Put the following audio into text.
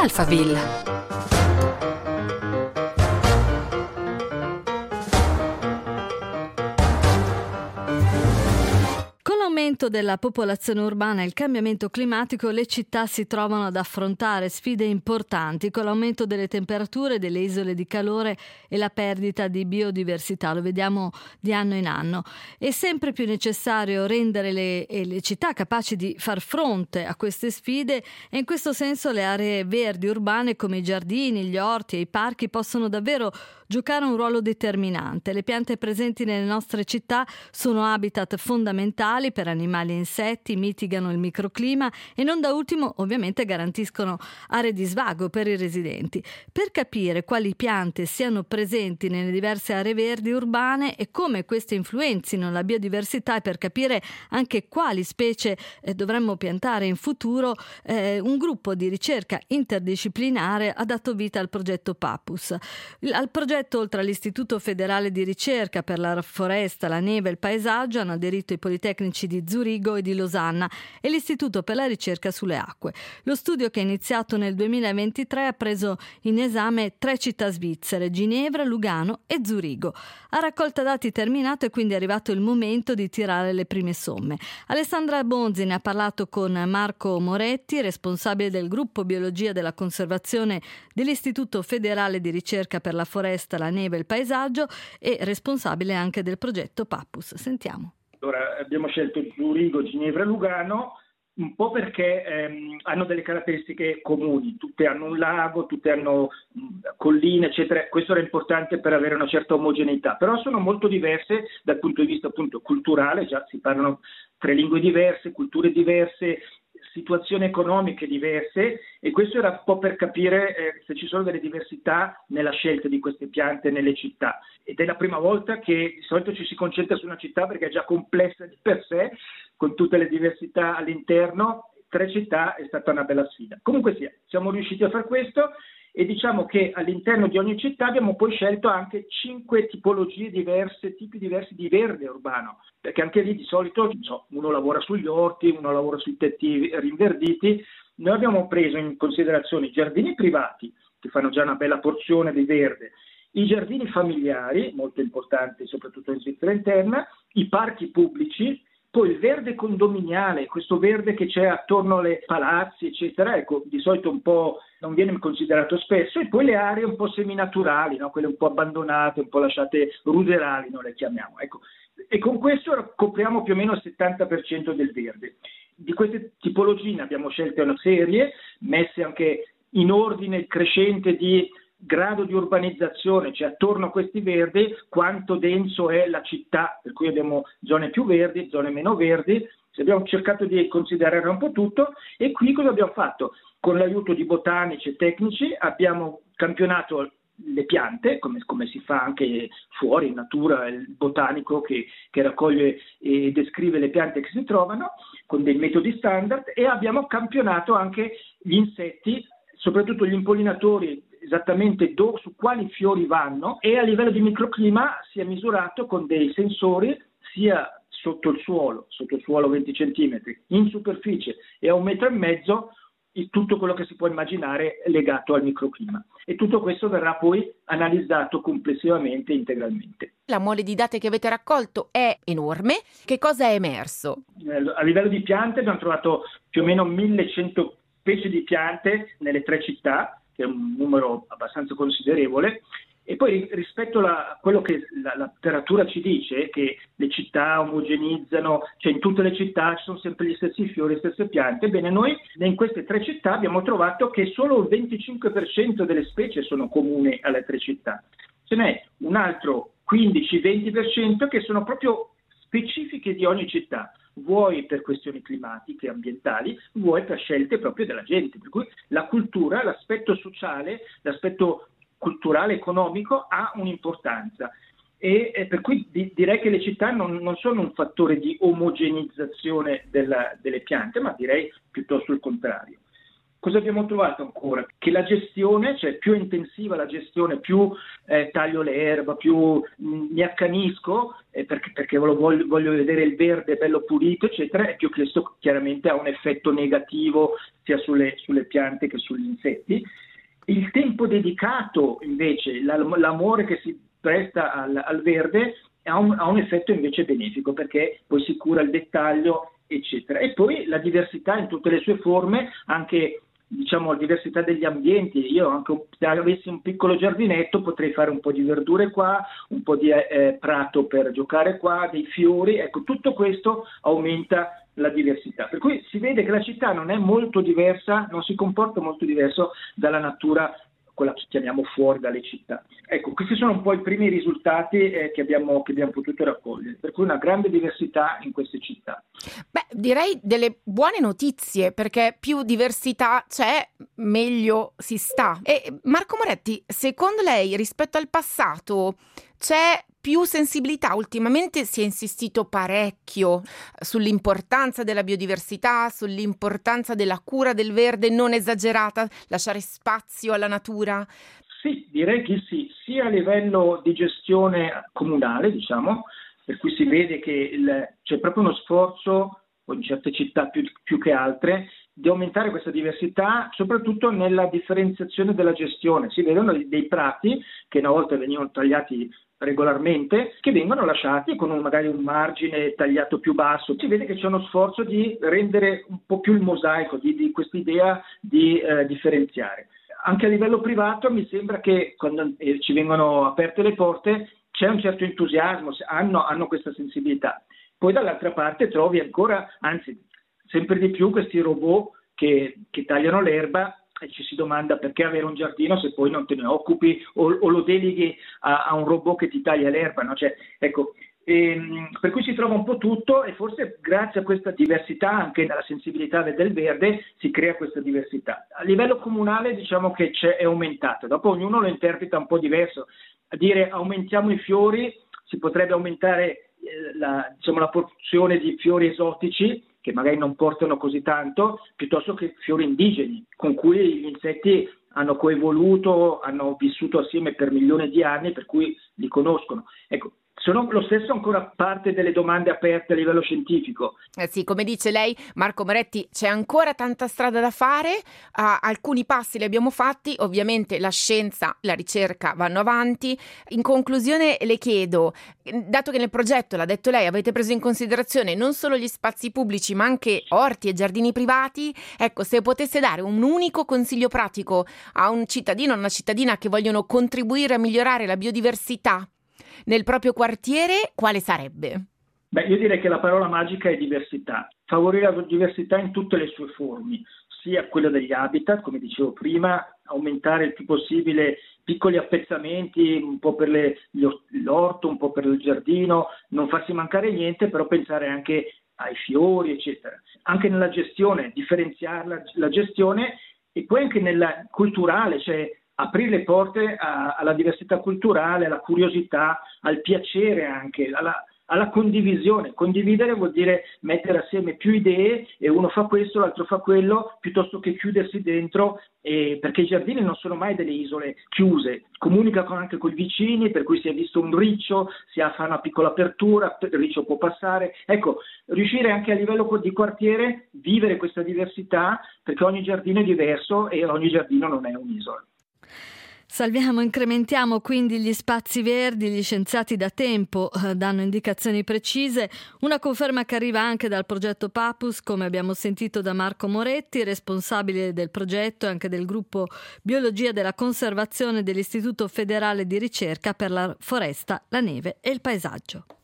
Alphaville. Con l'aumento della popolazione urbana e il cambiamento climatico, le città si trovano ad affrontare sfide importanti con l'aumento delle temperature, delle isole di calore e la perdita di biodiversità. Lo vediamo di anno in anno. È sempre più necessario rendere le città capaci di far fronte a queste sfide e in questo senso le aree verdi urbane come i giardini, gli orti e i parchi possono davvero giocare un ruolo determinante. Le piante presenti nelle nostre città sono habitat fondamentali per animali e insetti, mitigano il microclima e non da ultimo ovviamente garantiscono aree di svago per i residenti. Per capire quali piante siano presenti nelle diverse aree verdi urbane e come queste influenzino la biodiversità e per capire anche quali specie dovremmo piantare in futuro, un gruppo di ricerca interdisciplinare ha dato vita al progetto Pappus. Al progetto, oltre all'Istituto Federale di Ricerca per la Foresta, la Neve e il Paesaggio, hanno aderito i Politecnici di Zurigo e di Losanna e l'Istituto per la Ricerca sulle Acque. Lo studio, che è iniziato nel 2023, ha preso in esame 3 città svizzere: Ginevra, Lugano e Zurigo. A raccolta dati terminato è quindi arrivato il momento di tirare le prime somme. Alessandra Bonzi ne ha parlato con Marco Moretti, responsabile del gruppo Biologia della Conservazione dell'Istituto Federale di Ricerca per la Foresta, la Neve e il Paesaggio e responsabile anche del progetto Pappus. Sentiamo. Allora, abbiamo scelto Zurigo, Ginevra e Lugano un po' perché hanno delle caratteristiche comuni, tutte hanno un lago, tutte hanno colline, eccetera. Questo era importante per avere una certa omogeneità, però sono molto diverse dal punto di vista appunto culturale, già si parlano 3 lingue diverse, culture diverse, situazioni economiche diverse, e questo era un po' per capire se ci sono delle diversità nella scelta di queste piante nelle città. Ed è la prima volta che di solito ci si concentra su una città perché è già complessa di per sé, con tutte le diversità all'interno. 3 città è stata una bella sfida. Comunque sia, siamo riusciti a fare questo e diciamo che all'interno di ogni città abbiamo poi scelto anche 5 tipologie diverse, tipi diversi di verde urbano, perché anche lì di solito uno lavora sugli orti, uno lavora sui tetti rinverditi. Noi abbiamo preso in considerazione i giardini privati, che fanno già una bella porzione di verde, i giardini familiari, molto importanti soprattutto in Svizzera interna, i parchi pubblici, poi il verde condominiale, questo verde che c'è attorno alle palazzi, eccetera, ecco, di solito un po' non viene considerato spesso, e poi le aree un po' seminaturali, no? Quelle un po' abbandonate, un po' lasciate ruderali, noi le chiamiamo, ecco. E con questo copriamo più o meno il 70% del verde. Di queste tipologie ne abbiamo scelte una serie, messe anche in ordine crescente di grado di urbanizzazione, cioè attorno a questi verdi quanto denso è la città, per cui abbiamo zone più verdi, zone meno verdi. Abbiamo cercato di considerare un po' tutto, e qui cosa abbiamo fatto? Con l'aiuto di botanici e tecnici abbiamo campionato le piante, come si fa anche fuori in natura, il botanico che raccoglie e descrive le piante che si trovano con dei metodi standard, e abbiamo campionato anche gli insetti, soprattutto gli impollinatori, esattamente su quali fiori vanno, e a livello di microclima si è misurato con dei sensori sia sotto il suolo 20 centimetri, in superficie e a 1,5 metri, tutto quello che si può immaginare legato al microclima. E tutto questo verrà poi analizzato complessivamente e integralmente. La mole di dati che avete raccolto è enorme. Che cosa è emerso? A livello di piante abbiamo trovato più o meno 1100 specie di piante nelle 3 città, che è un numero abbastanza considerevole. E poi rispetto a quello che la letteratura ci dice, che le città omogenizzano, cioè in tutte le città ci sono sempre gli stessi fiori, le stesse piante, bene, noi in queste 3 città abbiamo trovato che solo il 25% delle specie sono comuni alle 3 città. Ce n'è un altro 15-20% che sono proprio specifiche di ogni città, vuoi per questioni climatiche e ambientali, vuoi per scelte proprio della gente. Per cui la cultura, l'aspetto sociale, l'aspetto culturale, economico ha un'importanza, e per cui direi che le città non sono un fattore di omogenizzazione delle piante, ma direi piuttosto il contrario. Cosa abbiamo trovato ancora? Che la gestione, cioè più intensiva la gestione, più taglio l'erba, più mi accanisco perché voglio vedere il verde bello pulito, eccetera, e più questo chiaramente ha un effetto negativo sia sulle piante che sugli insetti. Il tempo dedicato invece, l'amore che si presta al verde ha un effetto invece benefico, perché poi si cura il dettaglio, eccetera. E poi la diversità in tutte le sue forme, anche la diversità degli ambienti. Io anche se avessi un piccolo giardinetto potrei fare un po' di verdure qua, un po' di prato per giocare qua, dei fiori, ecco, tutto questo aumenta la diversità. Per cui si vede che la città non è molto diversa, non si comporta molto diverso dalla natura, quella che chiamiamo fuori dalle città. Ecco, questi sono un po' i primi risultati che abbiamo potuto raccogliere, per cui una grande diversità in queste città. Beh, direi delle buone notizie, perché più diversità c'è, meglio si sta. E Marco Moretti, secondo lei rispetto al passato c'è più sensibilità? Ultimamente si è insistito parecchio sull'importanza della biodiversità, sull'importanza della cura del verde non esagerata, lasciare spazio alla natura. Sì, direi che sì, sia a livello di gestione comunale, diciamo, per cui si vede che c'è proprio uno sforzo, in certe città più che altre, di aumentare questa diversità, soprattutto nella differenziazione della gestione. Si vedono dei prati che una volta venivano tagliati regolarmente, che vengono lasciati con magari un margine tagliato più basso. Si vede che c'è uno sforzo di rendere un po' più il mosaico, di questa idea di differenziare. Anche a livello privato mi sembra che quando ci vengono aperte le porte c'è un certo entusiasmo, hanno questa sensibilità. Poi dall'altra parte trovi ancora, anzi sempre di più, questi robot che tagliano l'erba, e ci si domanda perché avere un giardino se poi non te ne occupi o lo deleghi a un robot che ti taglia l'erba, no? Cioè, ecco, per cui si trova un po' tutto, e forse grazie a questa diversità, anche nella sensibilità del verde, si crea questa diversità. A livello comunale diciamo che è aumentato, dopo ognuno lo interpreta un po' diverso. A dire aumentiamo i fiori, si potrebbe aumentare la porzione di fiori esotici che magari non portano così tanto, piuttosto che fiori indigeni con cui gli insetti hanno coevoluto, hanno vissuto assieme per milioni di anni, per cui li conoscono. Ecco, sono lo stesso ancora parte delle domande aperte a livello scientifico. Sì, come dice lei, Marco Moretti, c'è ancora tanta strada da fare, alcuni passi li abbiamo fatti, ovviamente la scienza, la ricerca vanno avanti. In conclusione le chiedo, dato che nel progetto, l'ha detto lei, avete preso in considerazione non solo gli spazi pubblici ma anche orti e giardini privati, ecco, se potesse dare un unico consiglio pratico a un cittadino o una cittadina che vogliono contribuire a migliorare la biodiversità nel proprio quartiere, quale sarebbe? Beh, io direi che la parola magica è diversità. Favorire la diversità in tutte le sue forme, sia quella degli habitat, come dicevo prima, aumentare il più possibile piccoli appezzamenti, un po' per l'orto, un po' per il giardino, non farsi mancare niente, però pensare anche ai fiori, eccetera. Anche nella gestione, differenziare la gestione, e poi anche nella culturale, cioè aprire le porte alla diversità culturale, alla curiosità, al piacere anche, alla condivisione. Condividere vuol dire mettere assieme più idee, e uno fa questo, l'altro fa quello, piuttosto che chiudersi dentro, perché i giardini non sono mai delle isole chiuse, comunicano anche con i vicini, per cui si è visto un riccio, fa una piccola apertura, il riccio può passare. Ecco, riuscire anche a livello di quartiere vivere questa diversità, perché ogni giardino è diverso e ogni giardino non è un'isola. Salviamo, incrementiamo quindi gli spazi verdi. Gli scienziati da tempo danno indicazioni precise, una conferma che arriva anche dal progetto Papus, come abbiamo sentito da Marco Moretti, responsabile del progetto e anche del gruppo Biologia della Conservazione dell'Istituto Federale di Ricerca per la Foresta, la Neve e il Paesaggio.